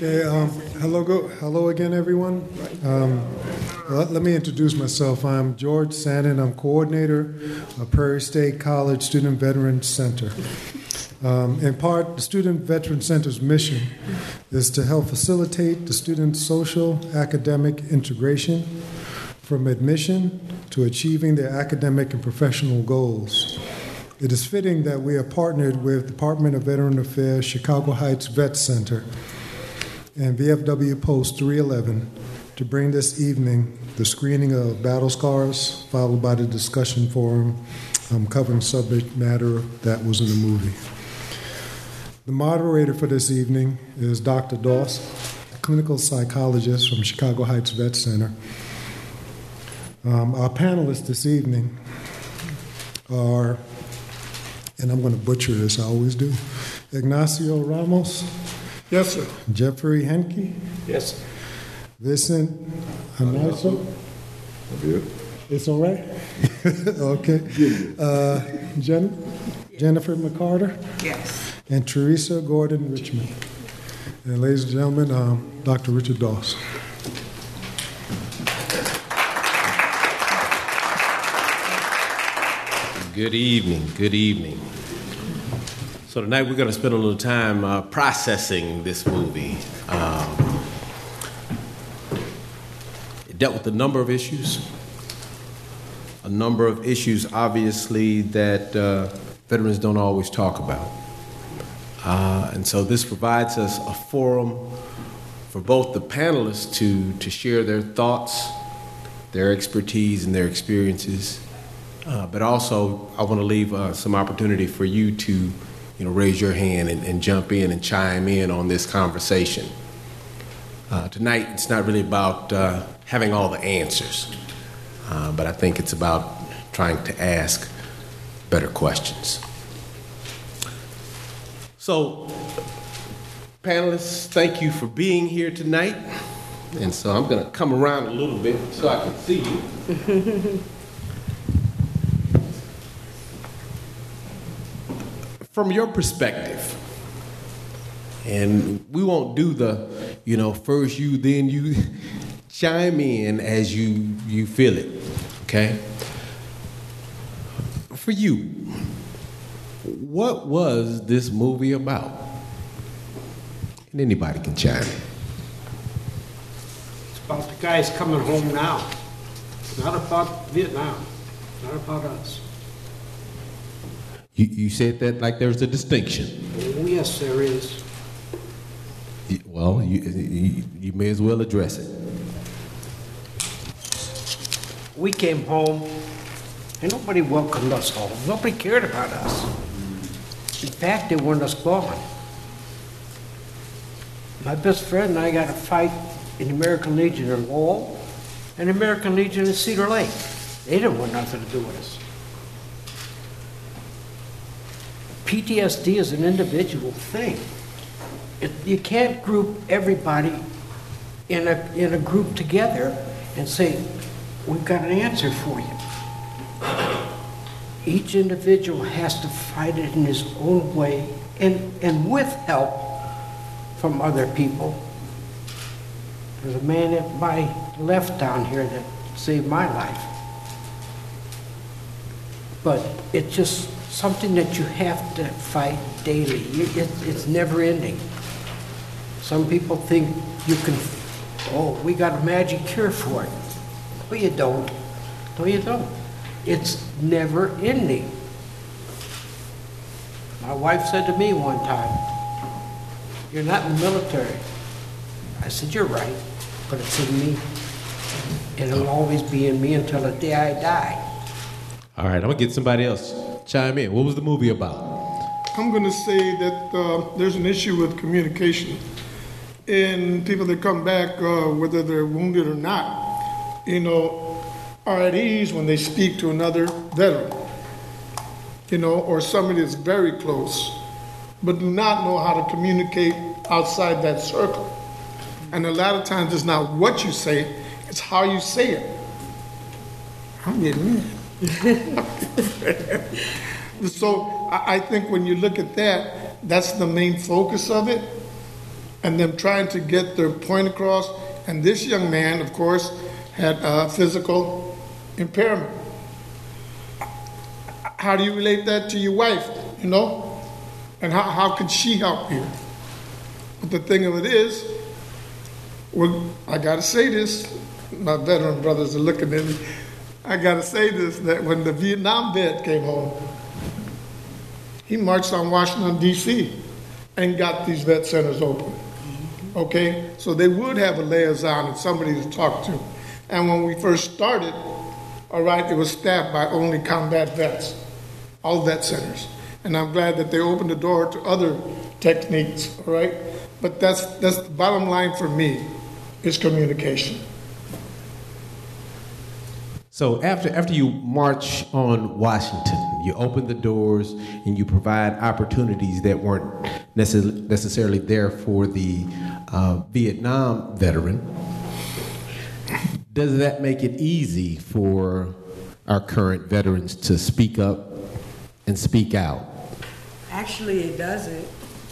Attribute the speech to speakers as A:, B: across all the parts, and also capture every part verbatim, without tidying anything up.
A: Okay, um, hello, go, hello again, everyone. Um, let, let me introduce myself. I'm George Sannon. I'm coordinator of Prairie State College Student Veterans Center. Um, in part, the Student Veteran Center's mission is to help facilitate the student's social academic integration from admission to achieving their academic and professional goals. It is fitting that we are partnered with Department of Veteran Affairs Chicago Heights Vet Center and V F W Post three eleven to bring this evening the screening of Battle Scars, followed by the discussion forum um, covering subject matter that was in the movie. The moderator for this evening is Doctor Doss, a clinical psychologist from Chicago Heights Vet Center. Um, our panelists this evening are, and I'm going to butcher this, I always do, Ignacio Ramos.
B: Yes, sir.
A: Jeffrey Henke.
B: Yes, sir.
A: Vincent Amaso. It's all right? Okay. Uh, Jen, Jennifer McCarter.
C: Yes.
A: And Teresa Gordon Richmond. And ladies and gentlemen, um, Doctor Richard Doss.
D: Good evening. Good evening. So tonight we're going to spend a little time uh, processing this movie. Um, it dealt with a number of issues. A number of issues, obviously, that uh, veterans don't always talk about. Uh, and so this provides us a forum for both the panelists to, to share their thoughts, their expertise, and their experiences. Uh, but also, I want to leave uh, some opportunity for you to you know, raise your hand and, and jump in and chime in on this conversation. Uh, tonight, it's not really about uh, having all the answers, uh, but I think it's about trying to ask better questions. So, panelists, thank you for being here tonight. And so I'm going to come around a little bit so I can see you. From your perspective, and we won't do the, you know, first you, then you, chime in as you, you feel it, okay? For you, what was this movie about? And anybody can chime in.
B: it's about the guys coming home now. It's not about Vietnam. It's not about us.
D: You, you said that like there's a distinction.
B: Oh, yes, there is.
D: Well, you, you, you may as well address it.
B: We came home, and nobody welcomed us home. Nobody cared about us. In fact, they wanted us gone. My best friend and I got a fight in the American Legion in Lowell and the American Legion in Cedar Lake. They didn't want nothing to do with us. P T S D is an individual thing. It, you can't group everybody in a, in a group together and say, we've got an answer for you. Each individual has to fight it in his own way and, and with help from other people. There's a man at my left down here that saved my life. But it's just something that you have to fight daily. It, it's never ending. Some people think you can, oh, we got a magic cure for it. No, you don't. No, you don't. It's never ending. My wife said to me one time, you're not in the military. I said, you're right, but it's in me. And it'll always be in me until the day I die.
D: All right, I'm gonna get somebody else chime in. What was the movie about?
E: I'm going to say that uh, there's an issue with communication. And people that come back, uh, whether they're wounded or not, you know, are at ease when they speak to another veteran, you know, or somebody that's very close, but do not know how to communicate outside that circle. And a lot of times it's not what you say, it's how you say it. I'm getting mad. So I think when you look at that, that's the main focus of it. and them trying to get their point across. And this young man, of course, had a physical impairment. How do you relate that to your wife, you know? And how, how could she help you? But the thing of it is, well, I gotta say this, my veteran brothers are looking at me. I gotta say this, that when the Vietnam vet came home, he marched on Washington, D C and got these vet centers open. Okay? So they would have a liaison and somebody to talk to. And when we first started, all right, it was staffed by only combat vets, all vet centers. And I'm glad that they opened the door to other techniques, all right? But that's, that's the bottom line for me, is communication.
D: So after after you march on Washington, you open the doors and you provide opportunities that weren't necess- necessarily there for the uh, Vietnam veteran. Does that make it easy for our current veterans to speak up and speak out?
C: Actually, it doesn't.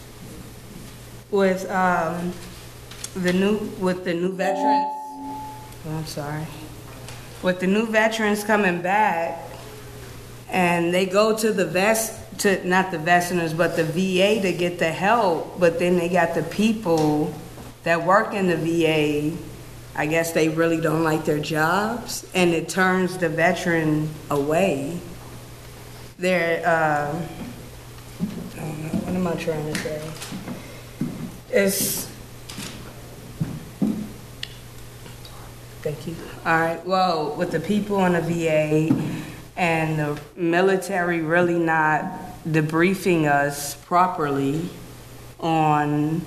C: With um, the new with the new veterans, oh, I'm sorry. With the new veterans coming back, and they go to the vest to not the vet centers, but the V A to get the help. But then they got the people that work in the V A. I guess they really don't like their jobs, and it turns the veteran away. They're, uh, I don't know, what am I trying to say? It's, thank you. All right, well, with the people in the V A and the military really not debriefing us properly on,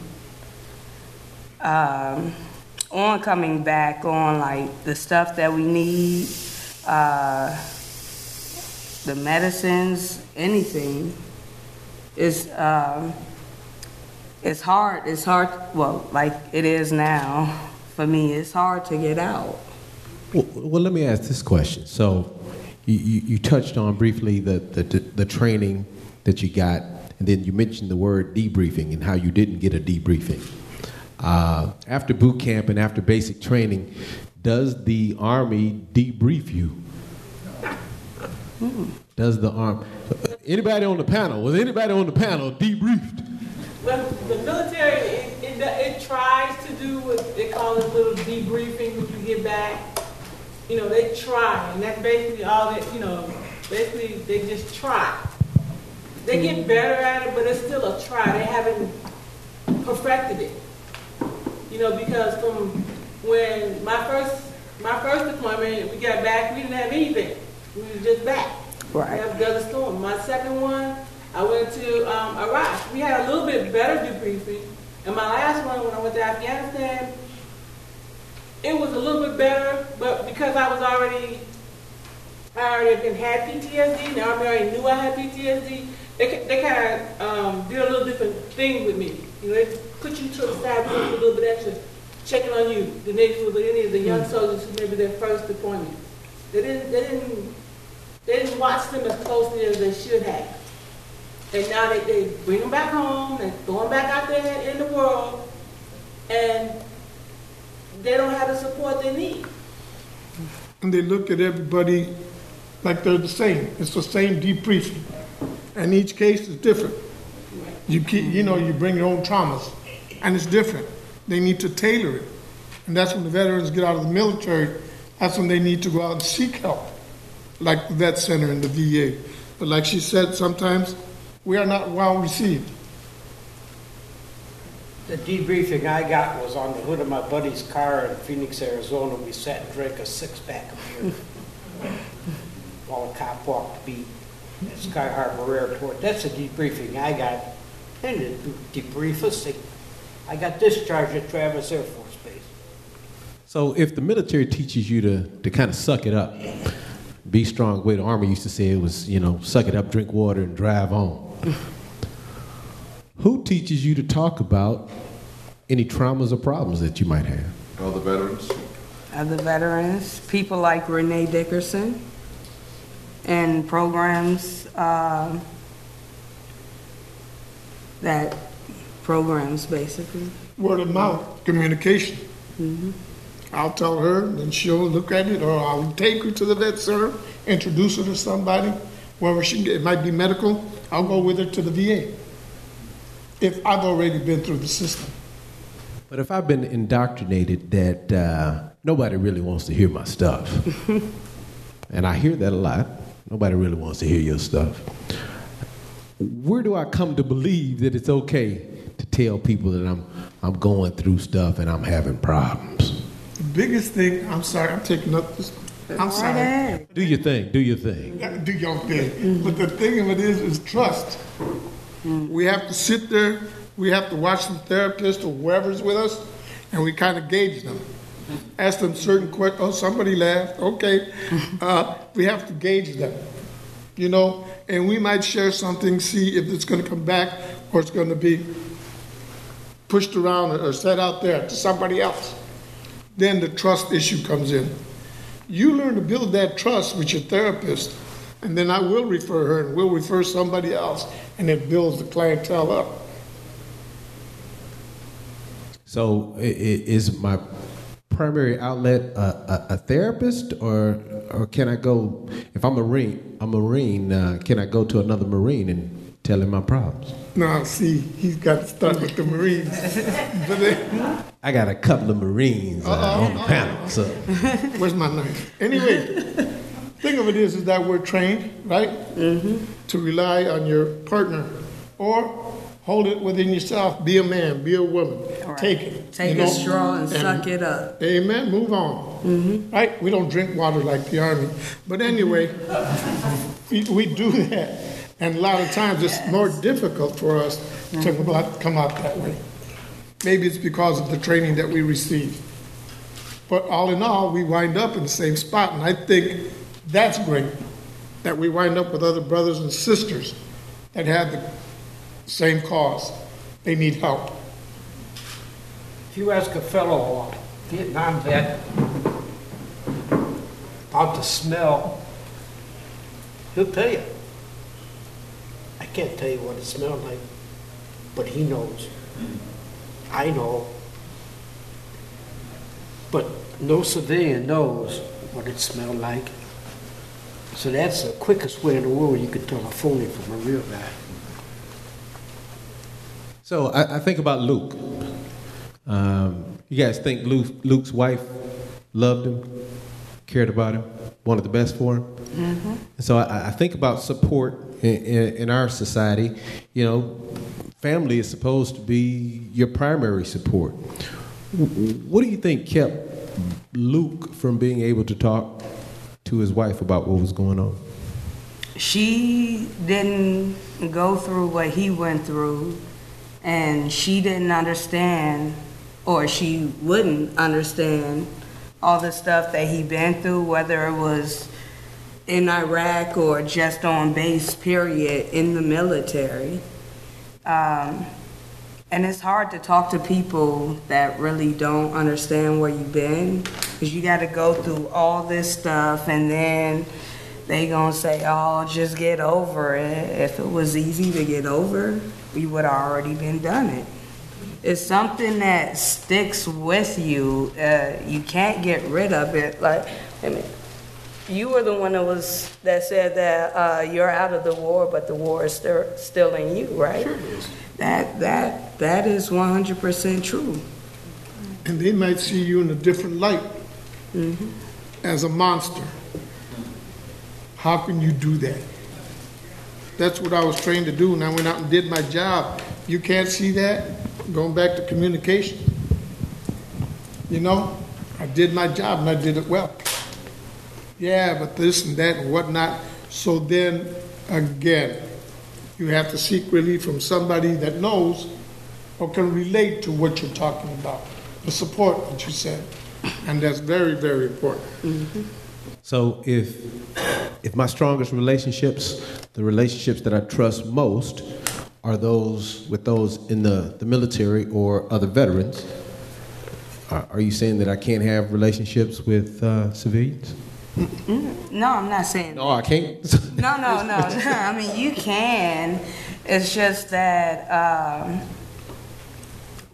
C: um, on coming back on like the stuff that we need, uh, the medicines, anything, is um, it's hard. It's hard. Well, like it is now for me. It's hard to get out.
D: Well, well let me ask this question. So, you, you, you touched on briefly the, the the training that you got, and then you mentioned the word debriefing and how you didn't get a debriefing. Uh, after boot camp and after basic training, does the Army debrief you? Mm. Does the Army? Anybody on the panel? Was anybody on the panel debriefed?
F: Well, the military, it, it, it tries to do what they call a little debriefing when you get back. You know, they try, and that's basically all that, you know, basically they just try. They get better at it, but it's still a try. They haven't perfected it. You know, because from when my first my first deployment, we got back, we didn't have anything. We were just back.
C: Right.
F: We have Desert Storm. My second one, I went to um, Iraq. We had a little bit better debriefing. And my last one, when I went to Afghanistan, it was a little bit better, but because I was already, I already been, had P T S D, and the Army already knew I had P T S D, they, they kind of um, did a little different thing with me. You know, they put you to the side, put a little bit extra, checking on you than they do with any of the young soldiers who maybe their first deployment. They didn't, they didn't, they didn't watch them as closely as they should have. And now they, they bring them back home, and throw them back out there in the world, and they don't have the support they need.
E: And they look at everybody like they're the same. It's the same debriefing. And each case is different. You keep, you know, you bring your own traumas, and it's different. They need to tailor it. And that's when the veterans get out of the military, that's when they need to go out and seek help, like the vet center and the V A. But like she said, sometimes we are not well received.
B: The debriefing I got was on the hood of my buddy's car in Phoenix, Arizona. We sat and drank a six-pack of beer while a cop walked the beat at Sky Harbor Airport. That's the debriefing I got. They didn't debrief us. They, I got discharged at Travis Air Force Base.
D: So if the military teaches you to, to kind of suck it up, be strong, the way the Army used to say it was, you know, suck it up, drink water, and drive on. Who teaches you to talk about any traumas or problems that you might have?
G: Other veterans?
C: Other veterans, people like Renee Dickerson, and programs uh, that programs basically.
E: word of mouth communication.
C: Mm-hmm.
E: I'll tell her, then she'll look at it, or I'll take her to the vet center, introduce her to somebody, wherever she can get. It might be medical. I'll go with her to the V A if I've already been through the system.
D: But if I've been indoctrinated that uh, nobody really wants to hear my stuff, and I hear that a lot, nobody really wants to hear your stuff, where do I come to believe that it's okay to tell people that I'm I'm going through stuff and I'm having problems?
E: The biggest thing, I'm sorry, I'm taking up this. I'm sorry.
D: Do your thing, do your thing.
E: Yeah, do your thing. But the thing of it is, is trust. We have to sit there, we have to watch the therapist or whoever's with us, and we kind of gauge them. Ask them certain questions. Oh, somebody laughed. Okay. Uh, we have to gauge them, you know, and we might share something, see if it's going to come back or it's going to be pushed around or set out there to somebody else. Then the trust issue comes in. You learn to build that trust with your therapist, and then I will refer her and we'll refer somebody else, and it builds the clientele up.
D: So i- i- is my primary outlet a, a, a therapist, or or can I go, if I'm a Marine, a Marine, uh, can I go to another Marine and tell him my problems?
E: Now, see, he's got to start with the Marines. But then,
D: I got a couple of Marines uh,
E: Uh-oh,
D: on the panel, so.
E: where's my knife? Anyway, thing of it is, is that we're trained, right,
C: Mm-hmm.
E: to rely on your partner, or hold it within yourself. Be a man, be a woman.
C: Right.
E: Take it.
C: Take
E: you
C: a
E: know?
C: straw and suck it up.
E: Amen. Move on.
C: Mm-hmm.
E: Right? We don't drink water like the army. But anyway, we, we do that. And a lot of times it's more difficult for us to come out, come out that way. Maybe it's because of the training that we receive. But all in all, we wind up in the same spot. And I think that's great, that we wind up with other brothers and sisters that have the same cause. They need help.
B: If you ask a fellow Vietnam vet about the smell, he'll tell you. I can't tell you what it smelled like, but he knows. I know. But no civilian knows what it smelled like. So that's the quickest way in the world you can tell a phony from a real guy.
D: So I, I think about Luke. Um, you guys think Luke, Luke's wife loved him, cared about him, wanted the best for him?
C: Mm-hmm.
D: And so I, I think about support in, in, in our society. You know, family is supposed to be your primary support. What do you think kept Luke from being able to talk to his wife about what was going on?
C: She didn't go through what he went through, and she didn't understand, or she wouldn't understand all the stuff that he been through, whether it was in Iraq or just on base, period, in the military. Um, and it's hard to talk to people that really don't understand where you've been, because you got to go through all this stuff, and then they gonna say, oh, just get over it. If it was easy to get over, we would have already been done it. It's something that sticks with you. Uh, you can't get rid of it. Like, I mean, you were the one that was that said that uh, you're out of the war, but the war is still still in you, right?
B: Sure it is.
C: That that that is one hundred percent true.
E: And they might see you in a different light,
C: Mm-hmm.
E: as a monster. How can you do that? That's what I was trained to do, and I went out and did my job. You can't see that? Going back to communication. You know, I did my job and I did it well. Yeah, but this and that and whatnot. So then, again, you have to seek relief from somebody that knows or can relate to what you're talking about. The support that you said. And that's very, very important.
C: Mm-hmm.
D: So if if my strongest relationships, the relationships that I trust most, are those with those in the, the military or other veterans, are, are you saying that I can't have relationships with uh, civilians?
C: No, I'm not saying
D: No, I can't.
C: No, no, no, no. I mean, you can. It's just that um,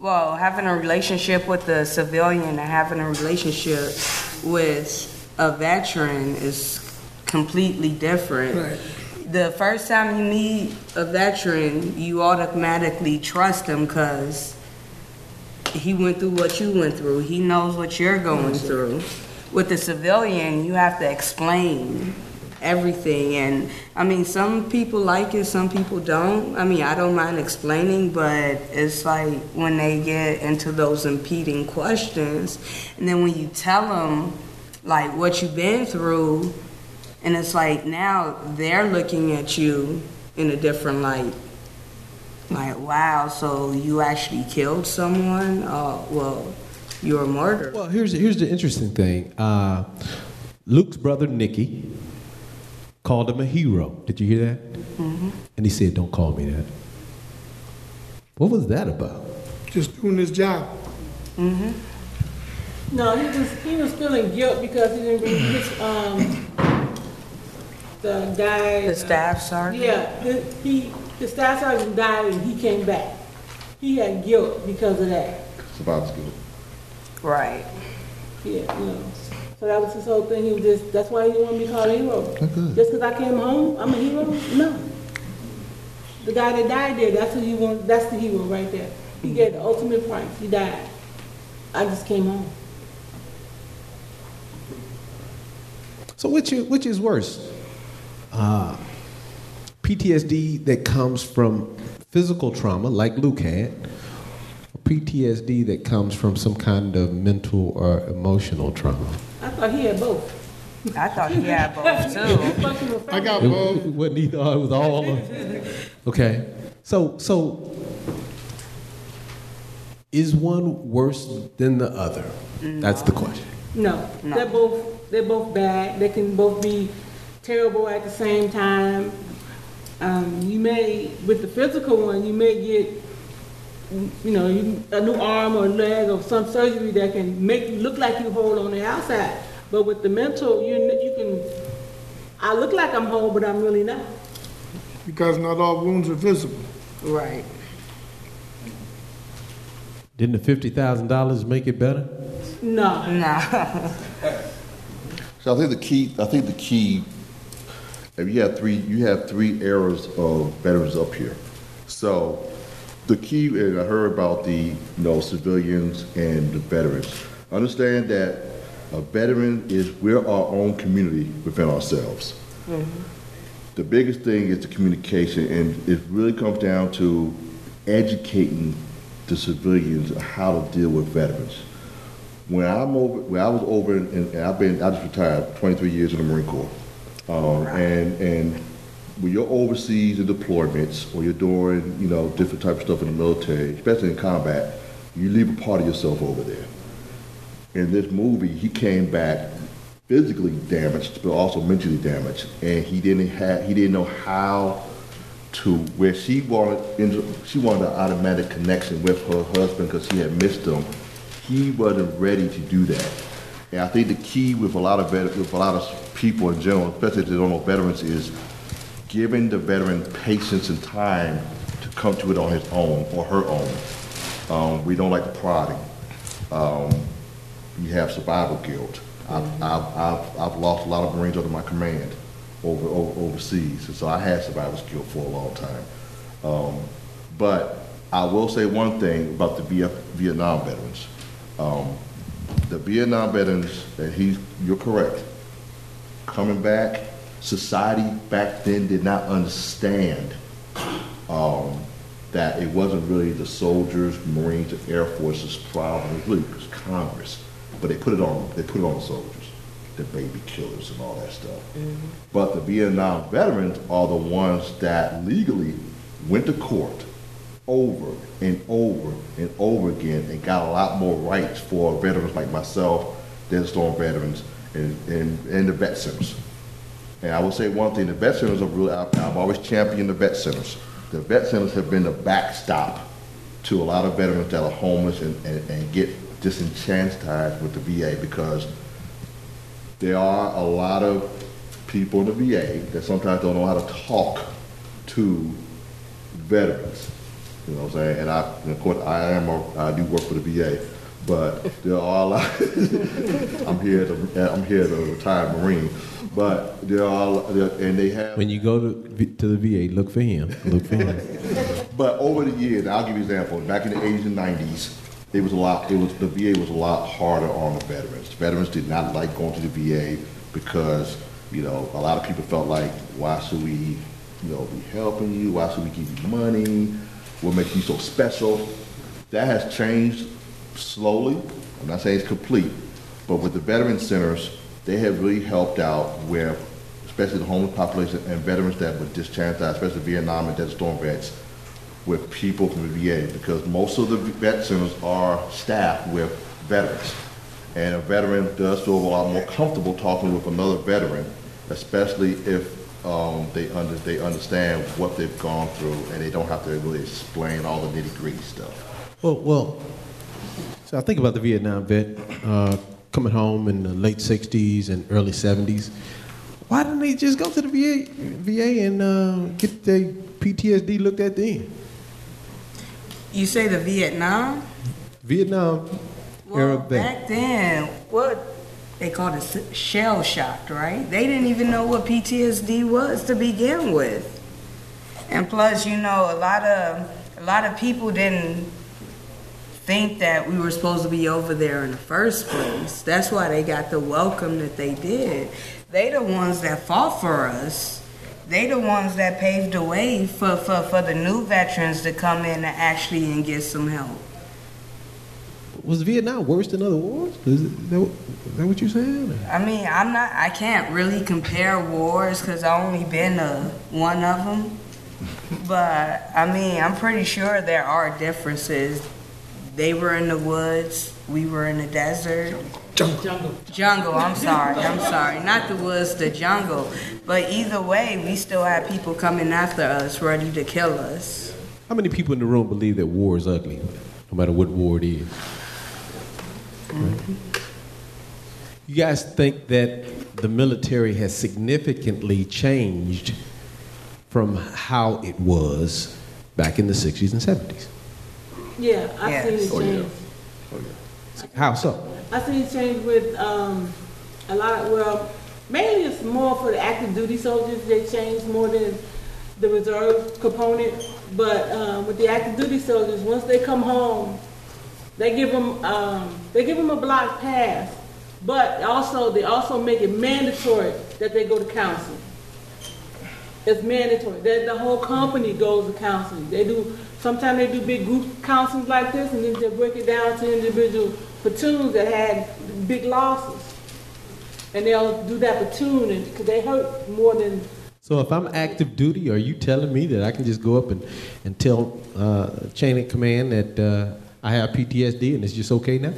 C: Well, having a relationship with a civilian and having a relationship with a veteran is completely different.
E: Right.
C: The first time you meet a veteran, you automatically trust him because he went through what you went through. He knows what you're going through. With the civilian, you have to explain everything. And I mean, some people like it, some people don't. I mean, I don't mind explaining, but it's like when they get into those impeding questions, and then when you tell them like what you've been through, and it's like now they're looking at you in a different light. Like, wow, so you actually killed someone? Oh, well, you're a murderer.
D: Well, here's here's the interesting thing. Uh, Luke's brother Nicky called him a hero. Did you hear that? Mm-hmm. And he said, "Don't call me that." What was that about?
E: Just doing his job.
C: Mm-hmm.
F: No, he was he was feeling guilt because he didn't bring his um the guy.
C: The staff sergeant?
F: Yeah, the, he the staff sergeant died and he came back. He had guilt because of that.
G: Survivor's guilt.
C: Right.
F: Yeah, you know. So that was his whole thing. He was just that's why he didn't want to be called a hero.
G: Okay.
F: Just because I came home, I'm a hero? No. The guy that died there, that's who he want. That's the hero right there. He gave the ultimate price. He died. I just came home.
D: So which is, which is worse? Uh, P T S D that comes from physical trauma, like Luke had, or P T S D that comes from some kind of mental or emotional trauma?
F: I thought he had both.
C: I thought he had both too.
E: I got
D: It,
E: both.
D: it wasn't either, it was all of Okay. So, so is one worse than the other? That's the question.
F: No,
C: No.
F: they're both they're both bad. They can both be terrible at the same time. Um, you may, with the physical one, you may get, you know, you, a new arm or leg or some surgery that can make you look like you whole on the outside. But with the mental, you you can. I look like I'm whole, but I'm really not.
E: Because not all wounds are visible.
C: Right.
D: Didn't the fifty thousand dollars make it better?
F: No.
C: Nah.
G: So I think the key, I think the key, if you have three, you have three eras of veterans up here. So the key, and I heard about the, you know, civilians and the veterans. Understand that a veteran is, we're our own community within ourselves. Mm-hmm. The biggest thing is the communication, and it really comes down to educating the civilians on how to deal with veterans. When I'm over, when I was over, in, and I've been, I just retired, twenty-three years in the Marine Corps, um, and and when you're overseas in deployments or you're doing, you know, different type of stuff in the military, especially in combat, you leave a part of yourself over there. In this movie, he came back physically damaged, but also mentally damaged, and he didn't have, he didn't know how to, where she wanted, she wanted an automatic connection with her husband because she had missed him. He wasn't ready to do that. And I think the key with a lot of vet, with a lot of people in general, especially if they don't know veterans, is giving the veteran patience and time to come to it on his own or her own. Um, we don't like the prodding. Um, you have survival guilt. I've, I've, I've, I've lost a lot of Marines under my command over, over overseas, and so I had survivor's guilt for a long time. Um, but I will say one thing about the Vietnam veterans. Um, the Vietnam veterans, and he's, you're correct, coming back, society back then did not understand um, that it wasn't really the soldiers, Marines, and Air Force's problem. It really was Congress, but they put it on. They put it on the soldiers, the baby killers, and all that stuff. Mm-hmm. But the Vietnam veterans are the ones that legally went to court over and over and over again and got a lot more rights for veterans like myself, Desert Storm veterans, and, and, and the vet centers. And I will say one thing, the vet centers are really, I've, I've always championed the vet centers. The vet centers have been the backstop to a lot of veterans that are homeless and, and, and get disenchantized with the V A, because there are a lot of people in the V A that sometimes don't know how to talk to veterans. You know what I'm saying? And I, and of course, I am, a, I do work for the V A, but there are a lot, I'm here to, I'm here to retire Marine, but there are, and they have.
D: When you go to, to the V A, look for him, look for him.
G: But over the years, I'll give you an example, back in the eighties and nineties, it was a lot, it was, the V A was a lot harder on the veterans. Veterans did not like going to the V A because, you know, a lot of people felt like, why should we, you know, be helping you? Why should we give you money? What makes you so special? That has changed slowly. I'm not saying it's complete, but with the veteran centers, they have really helped out where, especially the homeless population and veterans that were discharged, especially Vietnam and Desert Storm vets, with people from the V A, because most of the vet centers are staffed with veterans. And a veteran does feel a lot more comfortable talking with another veteran, especially if um, they, under, they understand what they've gone through and they don't have to really explain all the nitty-gritty stuff.
D: Well, well, so I think about the Vietnam vet uh, coming home in the late sixties and early seventies. Why didn't they just go to the V A, V A and uh, get their P T S D looked at then?
C: You say the Vietnam?
D: Vietnam
C: Well,
D: era vet.
C: back then, what they called it shell shocked, right? They didn't even know what P T S D was to begin with. And plus, you know, a lot of a lot of people didn't think that we were supposed to be over there in the first place. That's why they got the welcome that they did. They the ones that fought for us. They the ones that paved the way for, for, for the new veterans to come in and actually and get some help.
D: Was Vietnam worse than other wars? Is, it, is, that, is that what you're saying?
C: I mean, I'm not, I can't really compare wars because I only been to one of them. But, I mean, I'm pretty sure there are differences. They were in the woods, we were in the desert.
B: Jungle.
C: Jungle, I'm sorry, I'm sorry. Not the woods, the jungle. But either way, we still have people coming after us, ready to kill us.
D: How many people in the room believe that war is ugly, no matter what war it is? Mm-hmm. You guys think that the military has significantly changed from how it was back in the sixties and seventies?
F: Yeah, I've
C: Yes.
F: seen it
G: Oh, yeah.
F: change.
G: Oh, yeah.
D: How so?
F: I've seen it change with um, a lot of, well, mainly it's more for the active duty soldiers. They changed more than the reserve component. But um, with the active duty soldiers, once they come home, they give them um, they give them a block pass. But also they also make it mandatory that they go to counseling. It's mandatory. That the whole company goes to counseling. They do. Sometimes they do big group counseling like this, and then they break it down to individual platoons that had big losses, and they'll do that platoon, and because they hurt more than.
D: So if I'm active duty, are you telling me that I can just go up and, and tell uh, chain of command that uh, I have P T S D and it's just okay now?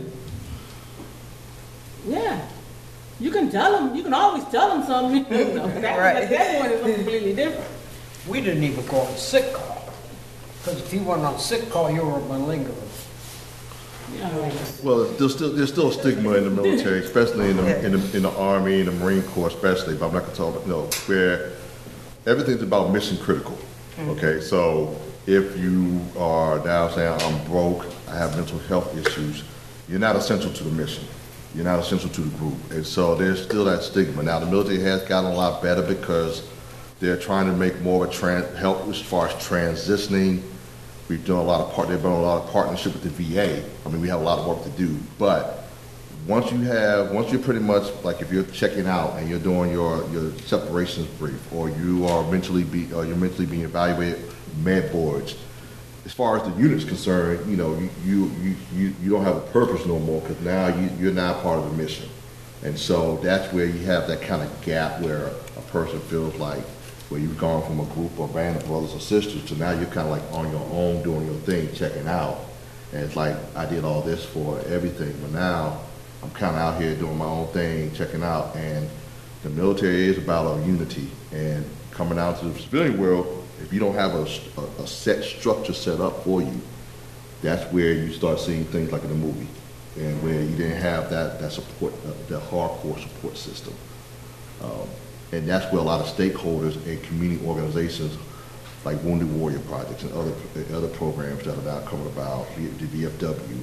F: Yeah, you can tell them. You can always tell them something. You know, that,
C: Right.
F: that one is completely different.
B: We didn't even go on sick call. Because if you went on sick call, you were a malingerer.
F: Yeah.
G: Well, there's still there's still a stigma in the military, especially in the, in the in the Army and the Marine Corps, especially. But I'm not gonna talk about, you know, where everything's about mission critical. Okay, so if you are now saying I'm broke, I have mental health issues, you're not essential to the mission. You're not essential to the group, and so there's still that stigma. Now the military has gotten a lot better because they're trying to make more of a trans help as far as transitioning. We've done a lot of part. They've done a lot of partnership with the V A. I mean, we have a lot of work to do. But once you have, once you're pretty much like if you're checking out and you're doing your your separations brief, or you are mentally be, or you're mentally being evaluated, med boards. As far as the unit's concerned, you know, you you you you, you don't have a purpose no more because now you you're now part of the mission, and so that's where you have that kind of gap where a person feels like, where you've gone from a group or band of brothers or sisters to now you're kind of like on your own doing your thing, checking out. And it's like, I did all this for everything, but now I'm kind of out here doing my own thing, checking out. And the military is about a unity. And coming out to the civilian world, if you don't have a, a, a set structure set up for you, that's where you start seeing things like in the movie, and where you didn't have that, that support, uh, that hardcore support system. Um, And that's where a lot of stakeholders and community organizations like Wounded Warrior projects and other other programs that are now coming about, the V F W,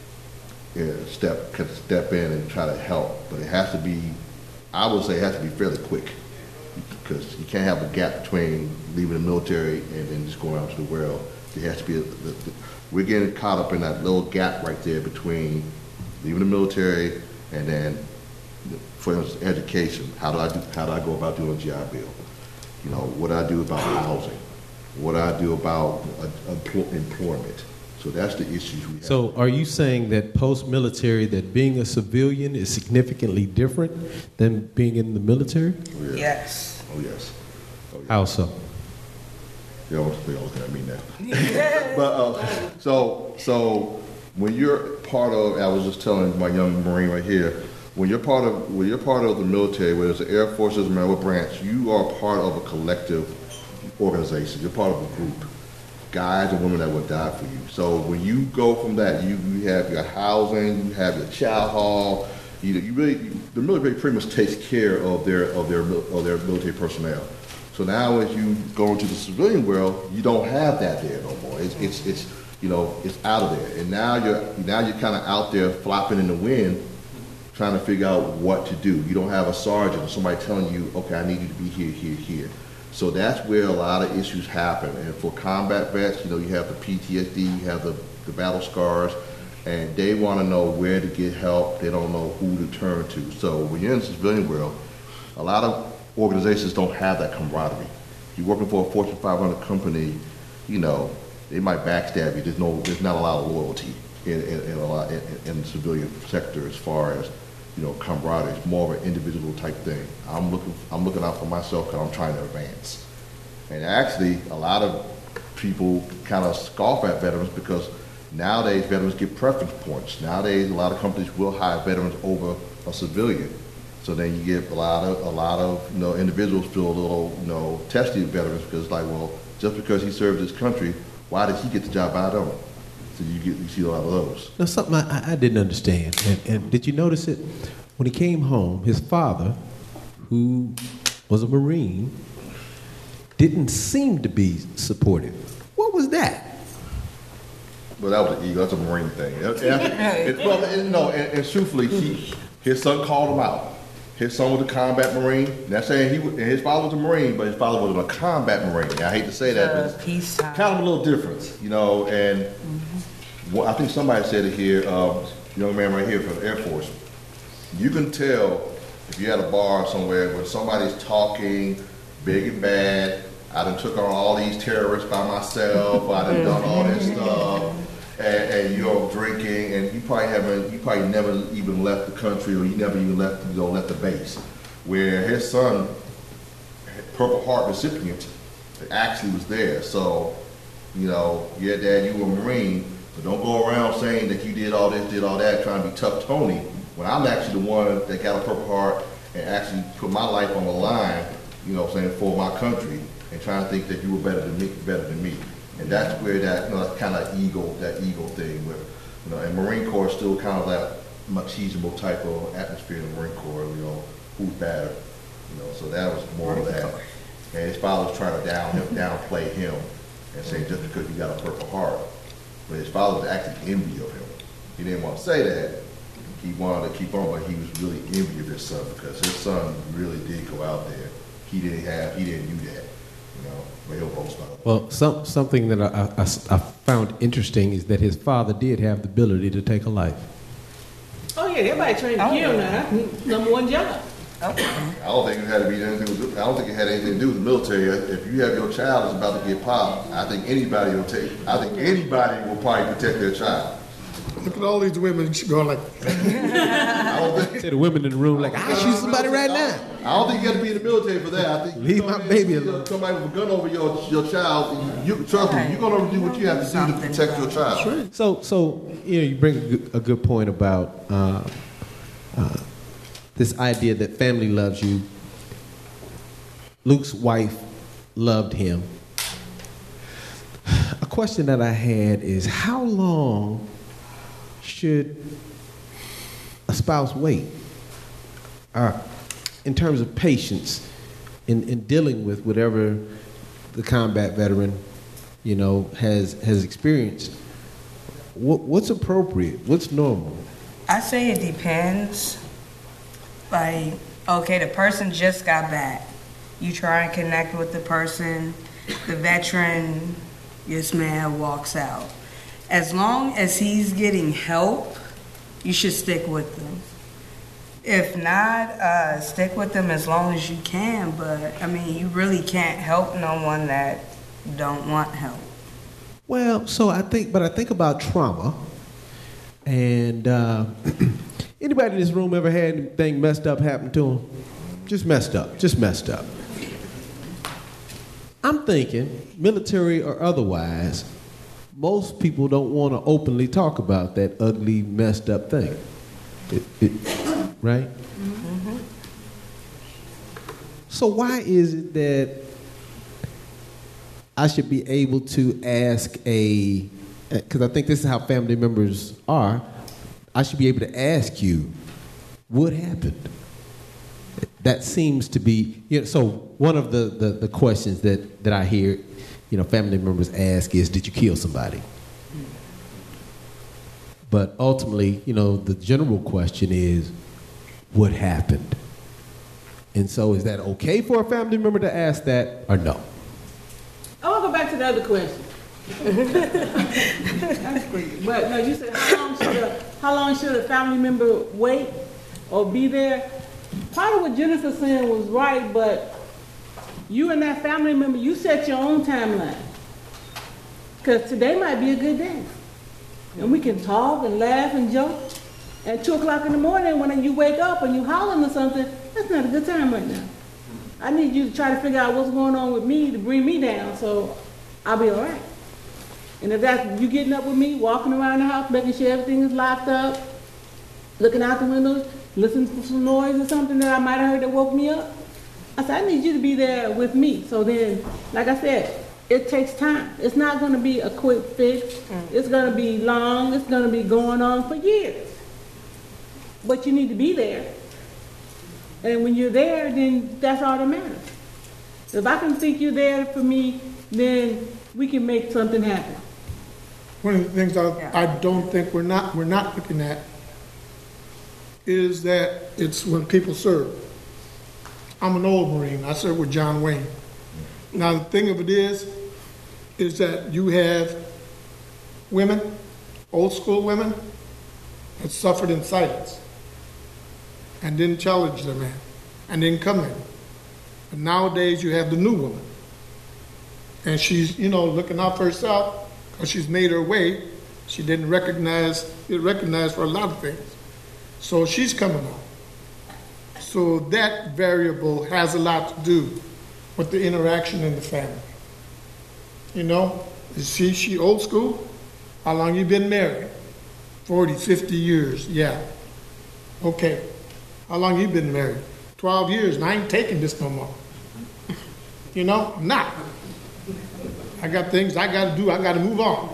G: uh, step can step in and try to help, but it has to be, I would say, it has to be fairly quick, because you can't have a gap between leaving the military and then just going out to the world. There has to be a, the, the, we're getting caught up in that little gap right there between leaving the military and then, for instance, education. How do I do? How do I go about doing a G I Bill? You know, what do I do about housing? What do I do about uh, empl- employment? So that's the issues we have. So
D: are you saying that post-military, that being a civilian is significantly different than being in the military?
G: Oh, yeah.
C: Yes.
G: Oh, yes. Oh, yes.
D: How so?
G: They always, they always I mean that. But, uh, so, so when you're part of, I was just telling my young Marine right here, when you're part of, when you're part of the military, whether it's the Air Force or the branch, you are part of a collective organization. You're part of a group. Guys and women that will die for you. So when you go from that, you, you have your housing, you have your chow hall. You, you really, you, the military pretty much takes care of their of their of their military personnel. So now, as you go into the civilian world, you don't have that there no more. It's it's, it's you know it's out of there, and now you're now you're kind of out there flopping in the wind, trying to figure out what to do. You don't have a sergeant or somebody telling you, okay, I need you to be here, here, here. So that's where a lot of issues happen. And for combat vets, you know, you have the P T S D, you have the, the battle scars, and they want to know where to get help. They don't know who to turn to. So when you're in the civilian world, a lot of organizations don't have that camaraderie. You're working for a Fortune five hundred company, you know, they might backstab you. There's no, there's not a lot of loyalty in, in, in a lot in, in the civilian sector as far as, you know, camaraderie. It's more of an individual type thing. I'm looking, I'm looking out for myself because I'm trying to advance. And actually, a lot of people kind of scoff at veterans because nowadays veterans get preference points. Nowadays, a lot of companies will hire veterans over a civilian. So then you get a lot of a lot of you know individuals feel a little you know testy with veterans because it's like, well, just because he served his country, why did he get the job? I don't. So you get you see a lot of those.
D: Now something I, I didn't understand, and, and did you notice it when he came home? His father, who was a Marine, didn't seem to be supportive. What was that?
G: Well, that was an ego. That's a Marine thing. And, and, well, and, no, and, and truthfully, he, his son called him out. His son was a combat Marine. Not saying he was, and his father was a Marine, but his father was a combat Marine. I hate to say that, but it's
C: peacetime.
G: Kind of a little difference, you know. And mm-hmm. well, I think somebody said it here. Uh, young man right here from the Air Force. You can tell if you're at a bar somewhere when somebody's talking big and bad. I done took on all these terrorists by myself. I done done all this stuff. And, and you're drinking, and you probably haven't, you probably never even left the country, or you never even left, you know, left the base. Where his son, Purple Heart recipient, actually was there. So, you know, yeah, Dad, you were a Marine, but don't go around saying that you did all this, did all that, trying to be tough Tony. When I'm actually the one that got a Purple Heart and actually put my life on the line, you know, saying for my country, and trying to think that you were better than me, better than me. And that's where that, you know, that kind of ego, that ego thing where, you know, and Marine Corps is still kind of that machismo type of atmosphere in the Marine Corps, you know, who's better, you know, so that was more of that. And his father was trying to down him, downplay him and say just because you got a Purple Heart. But his father was actually envy of him. He didn't want to say that. He wanted to keep on, but he was really envy of his son because his son really did go out there. He didn't have, he didn't do that. You know, but he'll boast about it.
D: Well, some, something that I, I, I found interesting is that his father did have the ability to take a life.
F: Oh yeah, everybody trained to kill now. Number one job.
G: I don't think it had to be anything. To do, I don't think it had anything to do with the military. If you have your child that's about to get popped, I think anybody will take. I think anybody will probably protect their child.
E: Look at all these women going like.
G: I don't think.
D: Say the women in the room like, I shoot somebody right now.
G: I don't think you have to be in the military for that. I think
D: leave my baby alone.
G: Somebody with a gun over your your child. You trust me. You're gonna do what you have to do to protect your child.
D: So, so you know, you bring a good, a good point about uh, uh, this idea that family loves you. Luke's wife loved him. A question that I had is, how long should a spouse wait uh, in terms of patience in, in dealing with whatever the combat veteran, you know, has has experienced, what, what's appropriate? What's normal?
C: I say it depends. Like, okay, the person just got back. You try and connect with the person. The veteran, this man walks out. As long as he's getting help, you should stick with them. If not, uh, stick with them as long as you can. But, I mean, you really can't help no one that don't want help.
D: Well, so I think, but I think about trauma. And uh, anybody in this room ever had anything messed up happen to them? Just messed up, just messed up. I'm thinking, military or otherwise, most people don't want to openly talk about that ugly, messed up thing. It, it, right? Mm-hmm. So why is it that I should be able to ask a, because I think this is how family members are, I should be able to ask you, what happened? That seems to be, you know, so one of the, the, the questions that, that I hear, you know, family members ask is, did you kill somebody? But ultimately, you know, the general question is, what happened? And so is that okay for a family member to ask that or no?
F: I want to go back to the other question. That's great. But no, you said how long should a, how long should a family member wait or be there? Part of what Jennifer said was right, but you and that family member, you set your own timeline. Because today might be a good day. And we can talk and laugh and joke. At two o'clock in the morning when you wake up and you hollering or something, that's not a good time right now. I need you to try to figure out what's going on with me to bring me down so I'll be all right. And if that's you getting up with me, walking around the house, making sure everything is locked up, looking out the windows, listening to some noise or something that I might have heard that woke me up, I said, I need you to be there with me. So then, like I said, it takes time. It's not going to be a quick fix. Mm. It's going to be long. It's going to be going on for years. But you need to be there. And when you're there, then that's all that matters. If I can think you're there for me, then we can make something happen.
E: One of the things I, I don't think we're not we're not looking at is that it's when people serve. I'm an old Marine. I served with John Wayne. Now the thing of it is, is that you have women, old school women, that suffered in silence and didn't challenge the man and didn't come in. But nowadays you have the new woman. And she's, you know, looking out for herself because she's made her way. She didn't recognize, get recognized for a lot of things. So she's coming on. So that variable has a lot to do with the interaction in the family. You know, is she, she old school? How long you been married? forty, fifty years, yeah. Okay. How long you been married? twelve years, and I ain't taking this no more. You know, I'm not. I got things I got to do. I got to move on.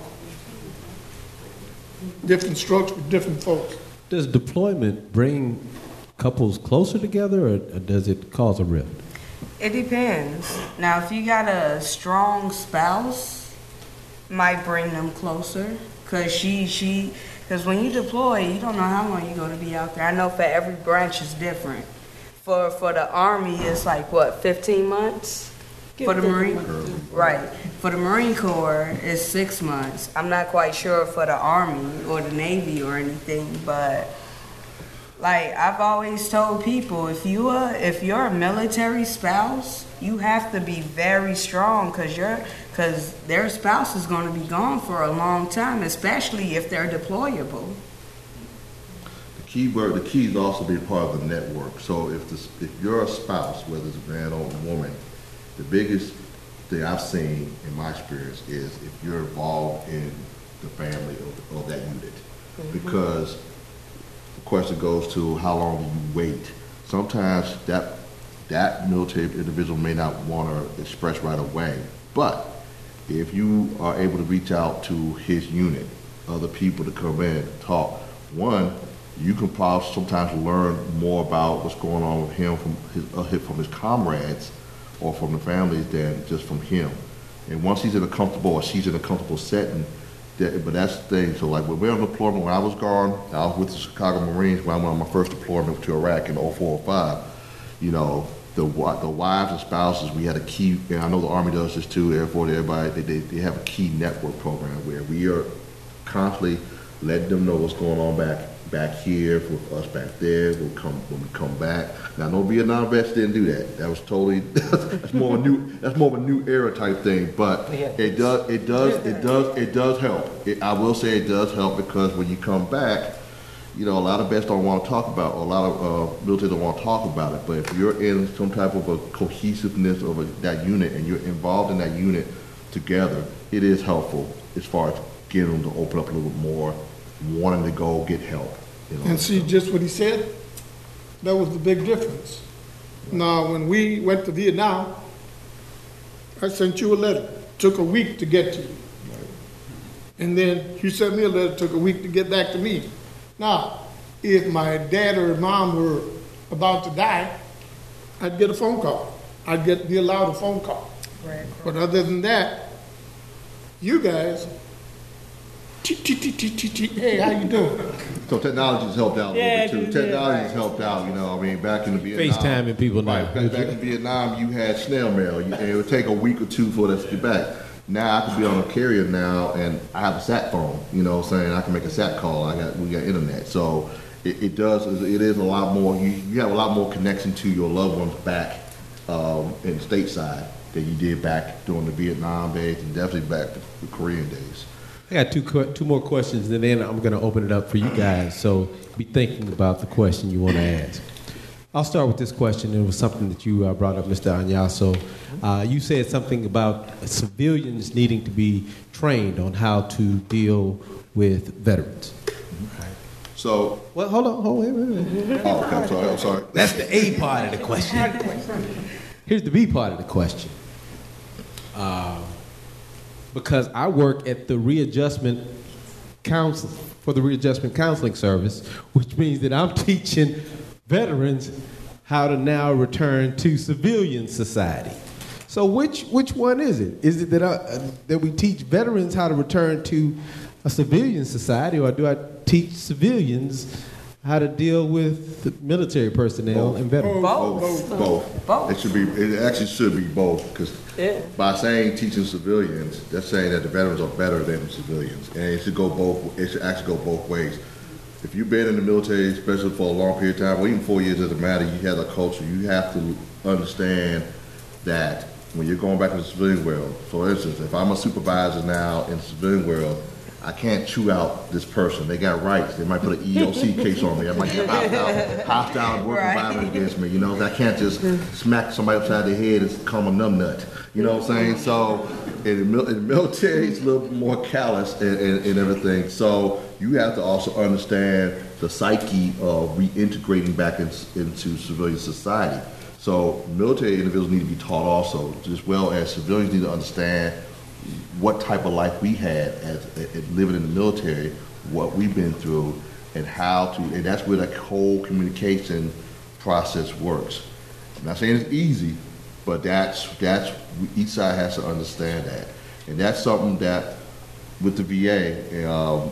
E: Different strokes for different folks.
D: Does deployment bring couples closer together, or, or does it cause a rift?
C: It depends. Now, if you got a strong spouse, might bring them closer. Cause she she, cause when you deploy, you don't know how long you're gonna be out there. I know for every branch is different. For for the Army, it's like what, fifteen months? For the Marine, right. For the Marine Corps, it's six months. I'm not quite sure for the Army or the Navy or anything, but like I've always told people, if you are if you're a military spouse, you have to be very strong because you're because their spouse is going to be gone for a long time, especially if they're deployable.
G: The key word, the key is also being part of the network. So if this, if you're a spouse, whether it's a man or a woman, the biggest thing I've seen in my experience is if you're involved in the family of, of that unit. Mm-hmm. Because the question goes to how long do you wait? Sometimes that that military individual may not want to express right away, but if you are able to reach out to his unit, other people to come in and talk, one, you can probably sometimes learn more about what's going on with him from his, uh, from his comrades or from the families than just from him. And once he's in a comfortable, or she's in a comfortable setting, that, but that's the thing. So like when we were on deployment, when I was gone, I was with the Chicago Marines when I went on my first deployment to Iraq in oh four oh five. You know, the the wives and spouses, we had a key, and I know the Army does this too, Air Force, everybody, they, they, they have a key network program where we are constantly letting them know what's going on back back here with us back there. We'll come when we come back. Now, no Vietnam vets didn't do that. That was totally that's more of a new that's more of a new era type thing. But it does it does it does it does help. It, I will say it does help because when you come back, you know, a lot of vets don't want to talk about, or a lot of uh, military don't want to talk about it. But if you're in some type of a cohesiveness of a, that unit and you're involved in that unit together, it is helpful as far as getting them to open up a little bit more, wanting to go get help. You know,
E: And see,
G: so.
E: just what he said, that was the big difference. Now, when we went to Vietnam, I sent you a letter. Took a week to get to you. And then you sent me a letter, took a week to get back to me. Now, if my dad or mom were about to die, I'd get a phone call. I'd get be allowed a phone call.
C: Right.
E: But other than that, you guys, hey, how you doing?
G: So technology has helped out a
C: Yeah,
G: little bit
C: it
G: too.
C: did,
G: Technology
C: right.
G: has helped out. You know, I mean, back in the Vietnam,
D: FaceTiming people now.
G: Right, back, back in Vietnam, you had snail mail, and it would take a week or two for us to get back. Now I can be on a carrier now, and I have a sat phone. You know, what I'm saying I can make a sat call. I got we got internet, so it, it does. It is a lot more. You, you have a lot more connection to your loved ones back um, in stateside than you did back during the Vietnam days, and definitely back to the Korean days.
D: I got two que- two more questions, and then I'm going to open it up for you guys. So be thinking about the question you want to ask. I'll start with this question. It was something that you uh, brought up, Mister Anyaso. Uh, you said something about civilians needing to be trained on how to deal with veterans. Right.
G: So,
D: Well, hold on. Hold, wait, wait, wait.
G: oh, okay, I'm sorry. I'm sorry.
D: That's the A part of the question. Here's the B part of the question. Uh, because I work at the readjustment council for the readjustment counseling service, which means that I'm teaching veterans how to now return to civilian society. So which which one is it? Is it that I, uh, that we teach veterans how to return to a civilian society, or do I teach civilians how to deal with the military personnel
G: Both.
D: and veterans?
G: Both. Both.
C: Both.
G: It should be. It actually should be both, because
C: Yeah.
G: by saying teaching civilians, that's saying that the veterans are better than the civilians, and it should go both. It should actually go both ways. If you've been in the military, especially for a long period of time, or even four years, doesn't matter. You have a culture. You have to understand that when you're going back to the civilian world. For instance, if I'm a supervisor now in the civilian world, I can't chew out this person. They got rights. They might put an E O C case on me. I might get hostile, hostile work
C: Right.
G: environment against me. You know, I can't just smack somebody upside the head and call them a numbnut. You know what I'm saying? So in the, mil- in the military, it's a little more callous and, and, and everything. So you have to also understand the psyche of reintegrating back in, into civilian society. So military individuals need to be taught also, as well as civilians need to understand what type of life we had as, as living in the military, what we've been through, and how to, and that's where the whole communication process works. I'm not saying it's easy, but that's, that's, each side has to understand that. And that's something that, with the V A, um,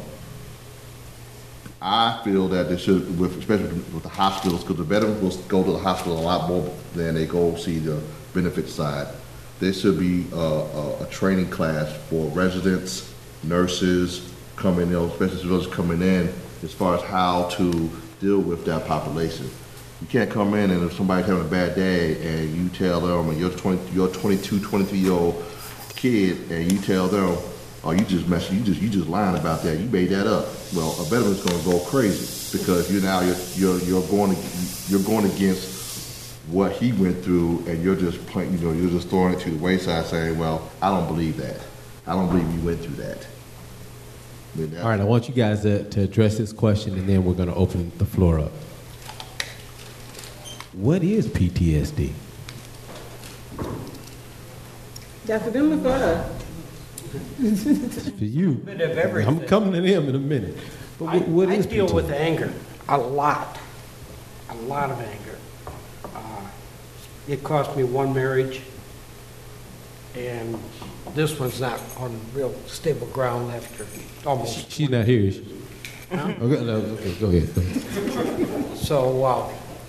G: I feel that they should, with, especially with the hospitals, because the veterans will go to the hospital a lot more than they go see the benefit side. There should be a, a, a training class for residents, nurses coming in, especially those coming in, as far as how to deal with that population. You can't come in and if somebody's having a bad day and you tell them, and you're twenty, you're twenty-two, twenty-three year old kid, and you tell them, oh, you just messing, you just you just lying about that. You made that up. Well, a veteran's going to go crazy because you now you're you're you're going to, you're going against what he went through, and you're just playing, you know, you're just throwing it to the wayside, saying, well, I don't believe that. I don't believe you went through that. I mean, that
D: All right, I want you guys to, to address this question, and then we're going to open the floor up. What is P T S D?
F: That's for them or for us?
D: It's for you.
B: Bit of everything.
D: I'm coming to them in a minute. But
B: I,
D: what, what
B: I
D: is
B: deal
D: P T S D?
B: with anger a lot, a lot of anger. Uh, it cost me one marriage. and this one's not on real stable ground after almost.
D: She's not here, is she? Huh? Okay, no, okay, go ahead. Go ahead.
B: So uh,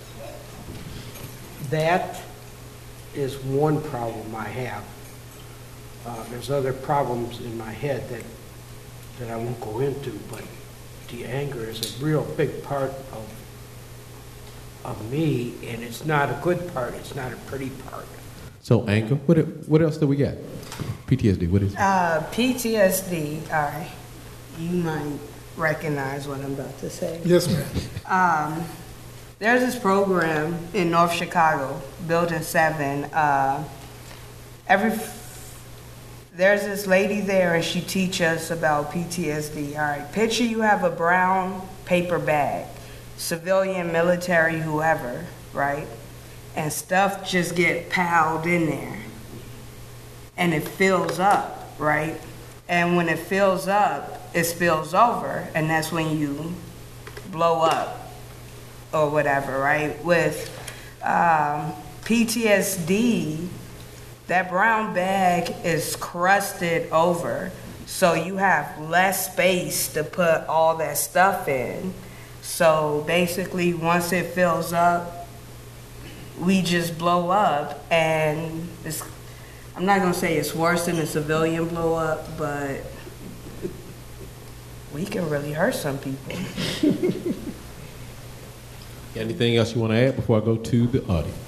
B: that is one problem I have. Uh, there's other problems in my head that that I won't go into, but the anger is a real big part of of me, and it's not a good part. It's not a pretty part.
D: So anger. What what else do we got? P T S D. What is it?
C: Uh, P T S D. All right, you might recognize what I'm about to say.
E: Yes, ma'am.
C: Um, there's this program in North Chicago, Building Seven. Uh, every there's this lady there, and she teaches us about P T S D. All right, picture you have a brown paper bag, civilian, military, whoever, right? And stuff just get piled in there, and it fills up, right? And when it fills up, it spills over, and that's when you blow up or whatever, right? With um, P T S D, that brown bag is crusted over, so you have less space to put all that stuff in. So basically, once it fills up, we just blow up, and it's, I'm not gonna say it's worse than a civilian blow up, but we can really hurt some people.
D: Anything else you want to add before I go to the audience?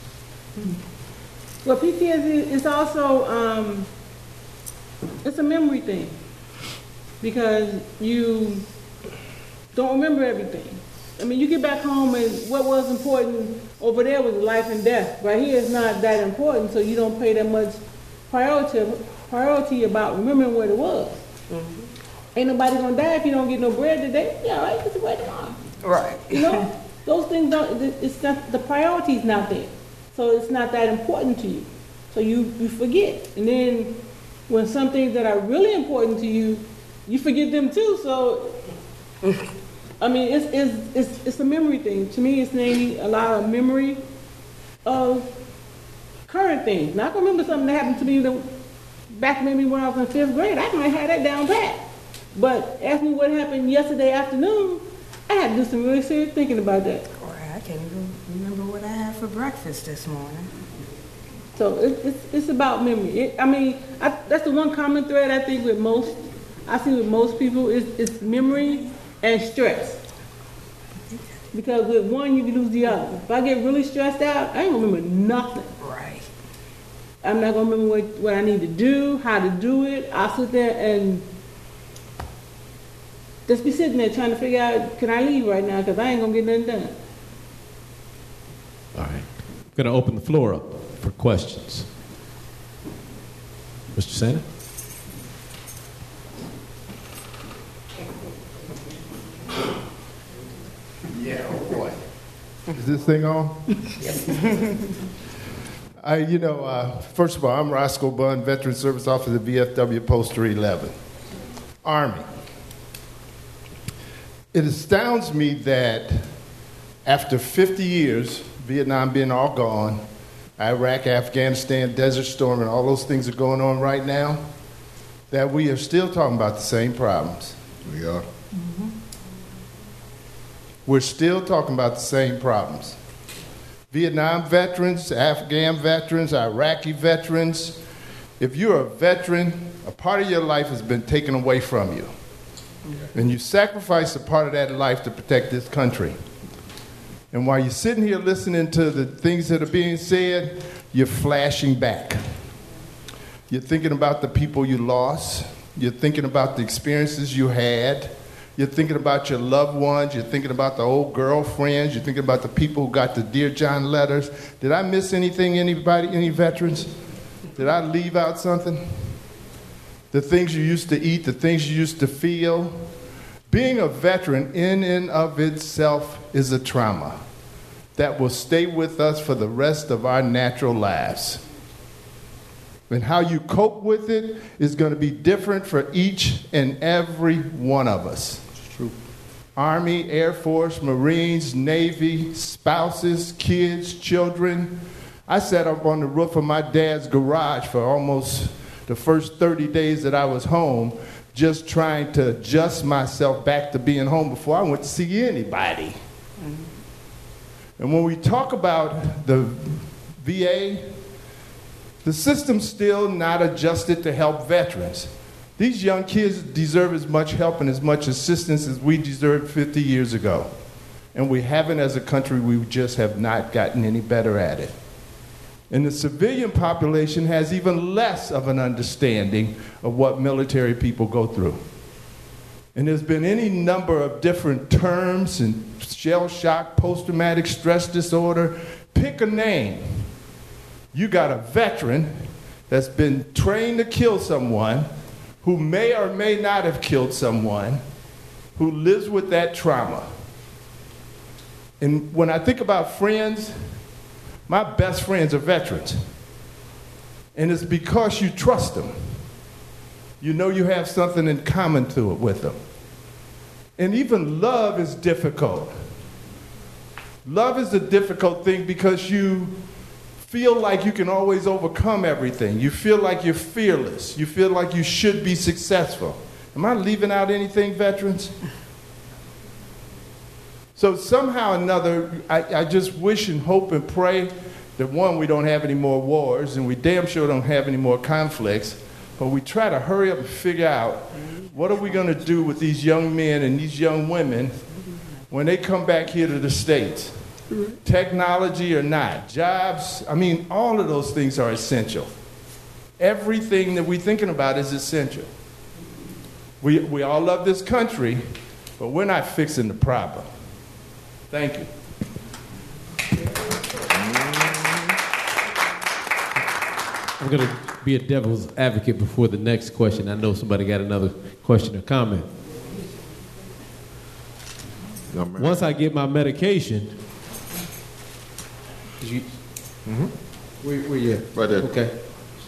F: Well, P T S D is also, um, it's a memory thing, because you don't remember everything. I mean, you get back home and what was important over there was life and death. Right here is not that important, so you don't pay that much priority priority about remembering what it was. Mm-hmm. Ain't nobody gonna die if you don't get no bread today. Yeah, right, get the bread tomorrow.
C: Right.
F: You know, those things don't. It's not, the priority's not there, so it's not that important to you. So you you forget, and then when some things that are really important to you, you forget them too. So. I mean, it's, it's, it's, it's a memory thing. To me, it's mainly a lot of memory of current things. Now, I can remember something that happened to me that, back maybe when I was in fifth grade. I might have that down pat. But ask me what happened yesterday afternoon, I had to do some really serious thinking about that.
C: Or I can't even remember what I had for breakfast this morning.
F: So it, it's, it's about memory. It, I mean, I, that's the one common thread I think with most, I see with most people is, is memory and stress. Because with one, you can lose the other. If I get really stressed out, I ain't gonna remember nothing.
C: Right.
F: I'm not gonna remember what, what I need to do, how to do it. I'll sit there and just be sitting there trying to figure out, can I leave right now? Because I ain't gonna get nothing done.
D: All right. I'm gonna open the floor up for questions. Mister Santa?
H: Yeah, oh boy. Is this thing on? I, you know, uh, first of all, I'm Roscoe Bunn, Veteran Service Officer, V F W Post three eleven, Army. It astounds me that after fifty years, Vietnam being all gone, Iraq, Afghanistan, Desert Storm, and all those things are going on right now, that we are still talking about the same problems.
G: We are.
H: Mm-hmm. We're still talking about the same problems. Vietnam veterans, Afghan veterans, Iraqi veterans. If you're a veteran, a part of your life has been taken away from you. And you sacrifice a part of that life to protect this country. And while you're sitting here listening to the things that are being said, you're flashing back. You're thinking about the people you lost. You're thinking about the experiences you had. You're thinking about your loved ones. You're thinking about the old girlfriends. You're thinking about the people who got the Dear John letters. Did I miss anything, anybody, any veterans? Did I leave out something? The things you used to eat, the things you used to feel. Being a veteran in and of itself is a trauma that will stay with us for the rest of our natural lives. And how you cope with it is going to be different for each and every one of us. True. Army, Air Force, Marines, Navy, spouses, kids, children. I sat up on the roof of my dad's garage for almost the first thirty days that I was home, just trying to adjust myself back to being home before I went to see anybody. Mm-hmm. And when we talk about the V A, the system's still not adjusted to help veterans. These young kids deserve as much help and as much assistance as we deserved fifty years ago. And we haven't, as a country, we just have not gotten any better at it. And the civilian population has even less of an understanding of what military people go through. And there's been any number of different terms, and shell shock, post-traumatic stress disorder, pick a name. You got a veteran that's been trained to kill someone, who may or may not have killed someone, who lives with that trauma. And when I think about friends, my best friends are veterans. And it's because you trust them. You know you have something in common to it with them. And even love is difficult. Love is a difficult thing because you feel like you can always overcome everything. You feel like you're fearless. You feel like you should be successful. Am I leaving out anything, veterans? So somehow or another, I, I just wish and hope and pray that, one, we don't have any more wars, and we damn sure don't have any more conflicts, but we try to hurry up and figure out what are we going to do with these young men and these young women when they come back here to the States. Technology or not, jobs, I mean, all of those things are essential. Everything that we're thinking about is essential. We, we all love this country, but we're not fixing the problem. Thank you.
D: I'm going to be a devil's advocate before the next question. I know somebody got another question or comment. Once I get my medication, you, mm-hmm. where, where you at?
G: Right there.
D: Okay.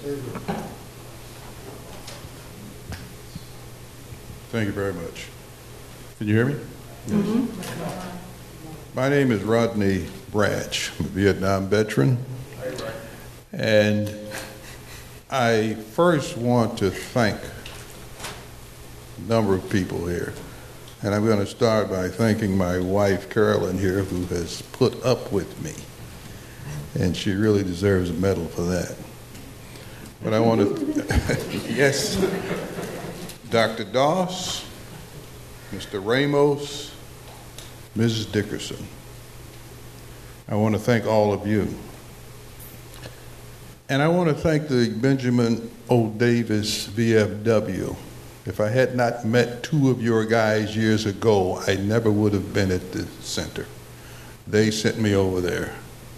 I: Thank you very much. Can you hear me? Mm-hmm. My name is Rodney Branch. I'm a Vietnam veteran. And I first want to thank a number of people here. And I'm going to start by thanking my wife, Carolyn, here, who has put up with me. And she really deserves a medal for that. But I want to, yes, Doctor Doss, Mister Ramos, Missus Dickerson. I want to thank all of you. And I want to thank the Benjamin O. Davis V F W. If I had not met two of your guys years ago, I never would have been at the center. They sent me over there.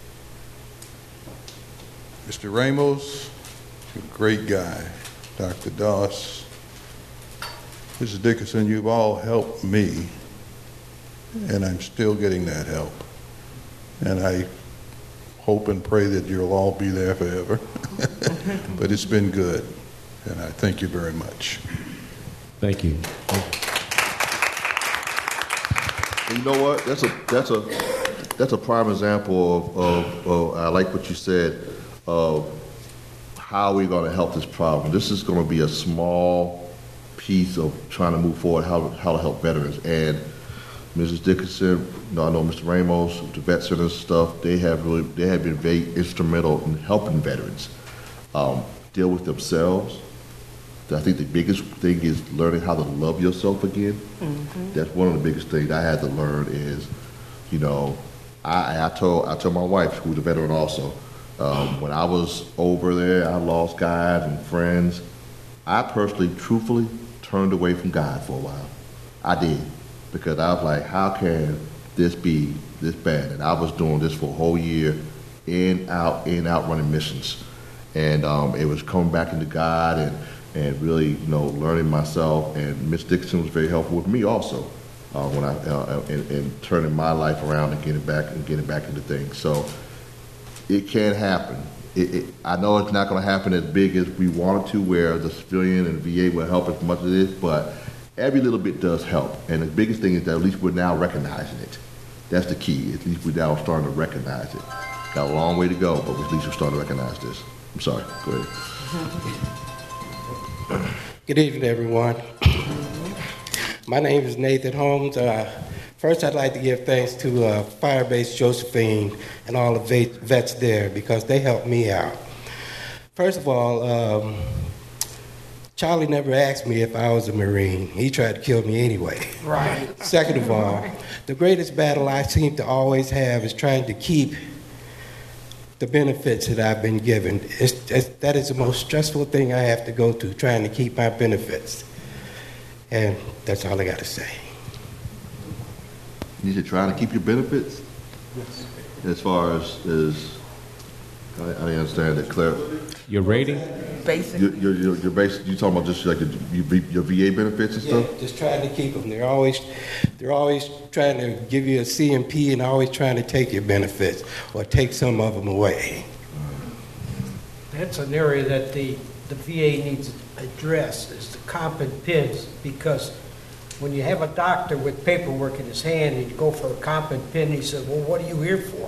I: Mister Ramos, a great guy. Doctor Doss, Missus Dickerson, you've all helped me, and I'm still getting that help. And I hope and pray that you'll all be there forever. But it's been good, and I thank you very much.
D: Thank you.
G: And you know what? That's a that's a that's a prime example of, of, of I like what you said, of how we're going to help this problem. This is going to be a small piece of trying to move forward, how how to help veterans. And Missus Dickerson, you know, I know Mister Ramos, the Vet Center stuff, they have really, they have been very instrumental in helping veterans um, deal with themselves. I think the biggest thing is learning how to love yourself again. Mm-hmm. That's one of the biggest things I had to learn is, you know, I, I told I told my wife, who's a veteran also, um, when I was over there, I lost guys and friends. I personally, truthfully, turned away from God for a while. I did. Because I was like, how can this be this bad? And I was doing this for a whole year, in, out, in, out, running missions. And um, it was coming back into God and, and really, you know, learning myself. And Miss Dixon was very helpful with me also, uh, when I, uh, in, in turning my life around and getting back and getting back into things. So it can happen. It, it, I know it's not going to happen as big as we wanted to, where the civilian and V A will help as much as it is, but every little bit does help. And the biggest thing is that at least we're now recognizing it. That's the key. At least we're now starting to recognize it. Got a long way to go, but at least we're starting to recognize this. I'm sorry. Go ahead.
J: Good evening, everyone. My name is Nathan Holmes. Uh, first, I'd like to give thanks to uh, Firebase Josephine and all the vets there because they helped me out. First of all, um, Charlie never asked me if I was a Marine. He tried to kill me anyway.
B: Right.
J: Second of all, the greatest battle I seem to always have is trying to keep the benefits that I've been given. It's, it's, that is the most stressful thing I have to go through, trying to keep my benefits. And that's all I got to say.
G: You said trying to keep your benefits?
J: Yes.
G: As far as, as I, I didn't understand that, Claire.
D: Your rating?
C: Basic.
G: Your, your, your, your basic, you talking about just like your, your V A benefits and
J: Yeah,
G: stuff?
J: just trying to keep them. They're always, they're always trying to give you a C M P and always trying to take your benefits or take some of them away.
B: That's an area that the, the V A needs to address, is the comp and pins, because when you have a doctor with paperwork in his hand and you go for a comp and pin, he says, well, what are you here for?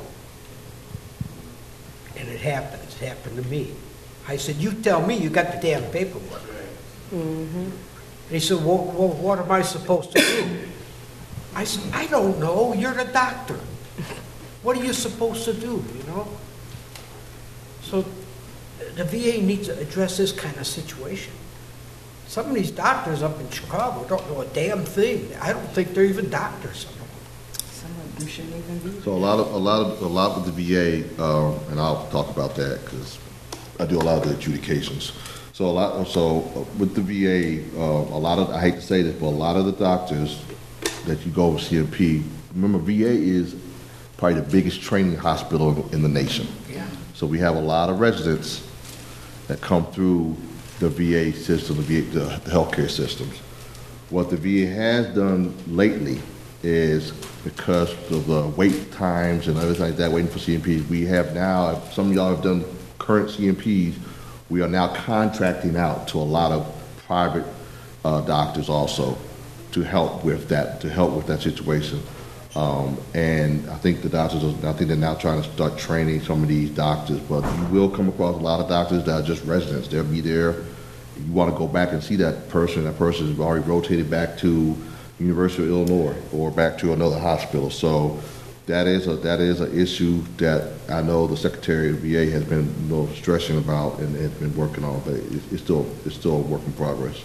B: And it happens. It happened to me. I said, you tell me, you got the damn paperwork. Mm-hmm. And he said, well, well, what am I supposed to do? I said, I don't know. You're the doctor. What are you supposed to do, you know? So the V A needs to address this kind of situation. Some of these doctors up in Chicago don't know a damn thing. I don't think they're even doctors.
C: Some of them shouldn't even be.
G: So a lot of, a lot of, a lot with the V A, um, and I'll talk about that because I do a lot of the adjudications. So a lot, so with the V A, uh, a lot of, I hate to say this, but a lot of the doctors that you go with C M P, remember V A is probably the biggest training hospital in the nation.
B: Yeah.
G: So we have a lot of residents that come through the V A system, the, V A, the, the healthcare systems. What the V A has done lately is, because of the wait times and everything like that, waiting for C M Ps, we have now, some of y'all have done current C M Ps, we are now contracting out to a lot of private uh, doctors also to help with that, to help with that situation. Um, and I think the doctors, are, I think they're now trying to start training some of these doctors, but you will come across a lot of doctors that are just residents. They'll be there. You want to go back and see that person, that person is already rotated back to University of Illinois or back to another hospital. So that is a that is an issue that I know the Secretary of V A has been, you know, stressing about and has been working on, but it's, it's still it's still a work in progress.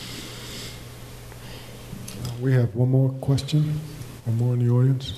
A: We have one more question. One more in the audience.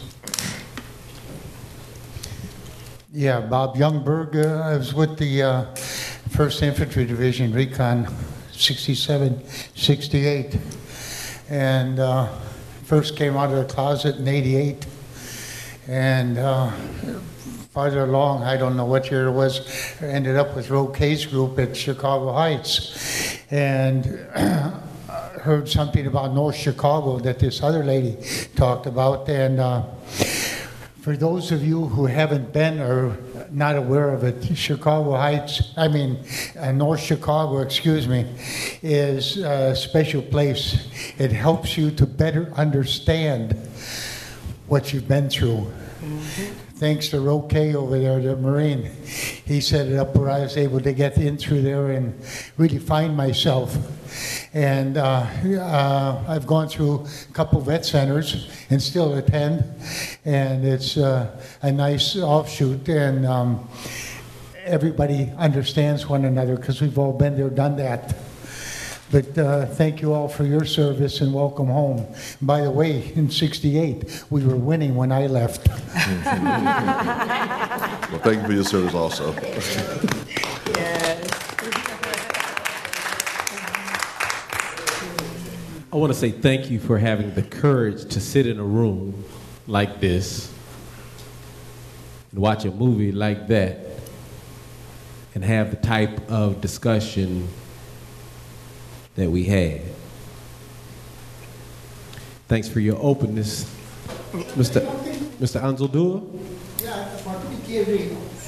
K: Yeah, Bob Youngberg. Uh, I was with the uh, first Infantry Division, Recon sixty-seven, sixty-eight, and uh, first came out of the closet in eighty-eight. And uh, farther along, I don't know what year it was, I ended up with Roe K's group at Chicago Heights. And heard something about North Chicago that this other lady talked about. And uh, for those of you who haven't been or not aware of it, Chicago Heights, I mean, uh, North Chicago, excuse me, is a special place. It helps you to better understand what you've been through. Mm-hmm. Thanks to Roe K over there, the Marine. He set it up where I was able to get in through there and really find myself. And uh, uh, I've gone through a couple vet centers and still attend. And it's uh, a nice offshoot. And um, everybody understands one another because we've all been there, done that. But uh, thank you all for your service and welcome home. By the way, in sixty-eight, we were winning when I left.
G: Well, thank you for your service also.
C: Yes.
D: I want to say thank you for having the courage to sit in a room like this and watch a movie like that and have the type of discussion that we had. Thanks for your openness, Mister Mister Anzaldua.
L: Yeah, about P T S D.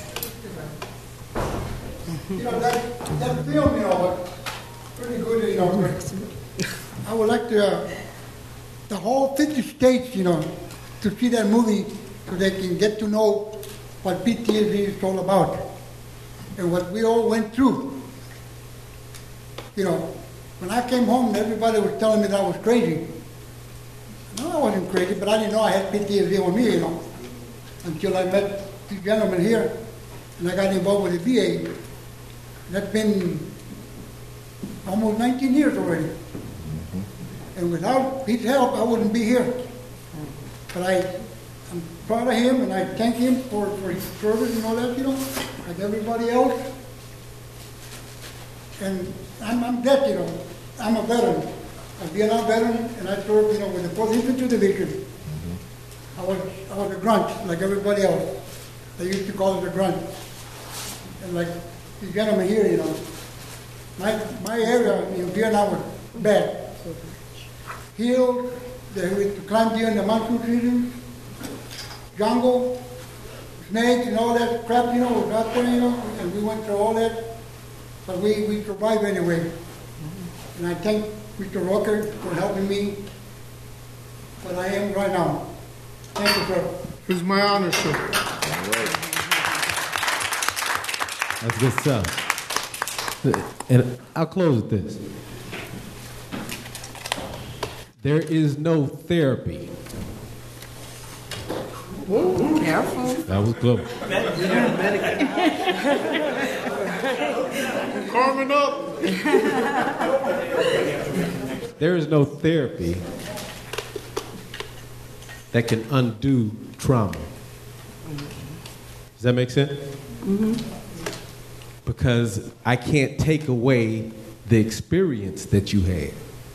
L: You know, that, that film, you know, was pretty good, you know. I would like to, uh, the whole fifty states, you know, to see that movie so they can get to know what P T S D is all about and what we all went through. You know, when I came home, everybody was telling me that I was crazy. No, I wasn't crazy, but I didn't know I had P T S D on me, you know, until I met two gentlemen here and I got involved with the V A. That's been almost nineteen years already. And without his help, I wouldn't be here. But I, I'm proud of him, and I thank him for, for his service and all that, you know, like everybody else. And I'm, I'm dead, you know. I'm a veteran. I'm a Vietnam veteran, and I served, you know, with the fourth Infantry Division. Mm-hmm. I was, I was a grunt, like everybody else. They used to call it a grunt. And like the gentleman here, you know, my, my area in Vietnam was bad. Hills, they would climb during the monsoon season, jungle, snakes and all that crap, you know, was out there, you know, and we went through all that, but we, we survived anyway. And I thank Mister Rocker for helping me what I am right now. Thank you, sir.
E: It's my honor, sir.
D: That's good stuff. And I'll close with this. There is no therapy.
C: Careful.
D: That was close.
E: Carving up.
D: There is no therapy that can undo trauma. Does that make sense? Mm-hmm. Because I can't take away the experience that you had.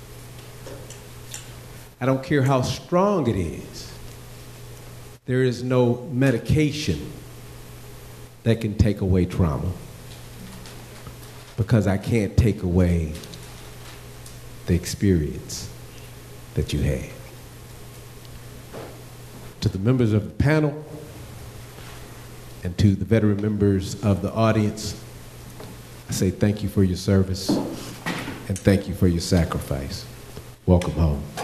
D: I don't care how strong it is. There is no medication that can take away trauma because I can't take away the experience that you had. To the members of the panel and to the veteran members of the audience, I say thank you for your service and thank you for your sacrifice. Welcome home.